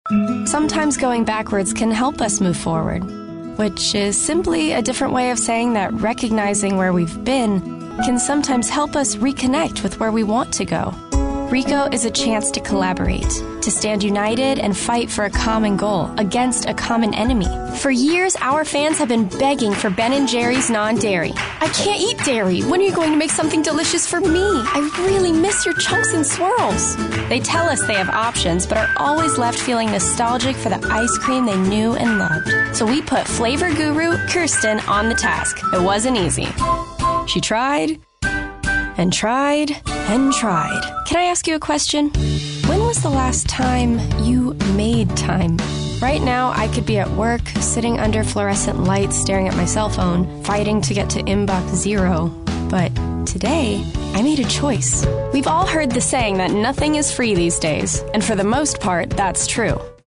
Sometimes going backwards can help us move forward, which is simply a different way of saying that recognizing where we've been can sometimes help us reconnect with where we want to go. RICO is a chance to collaborate, to stand united and fight for a common goal against a common enemy. For years, our fans have been begging for Ben & Jerry's non-dairy. I can't eat dairy. When are you going to make something delicious for me? I really miss your chunks and swirls. They tell us they have options, but are always left feeling nostalgic for the ice cream they knew and loved. So we put flavor guru Kirsten on the task. It wasn't easy. She tried and tried and tried. Can I ask you a question? When was the last time you made time? Right now, I could be at work, sitting under fluorescent lights, staring at my cell phone, fighting to get to inbox 0. But today, I made a choice. We've all heard the saying that nothing is free these days, and for the most part, that's true.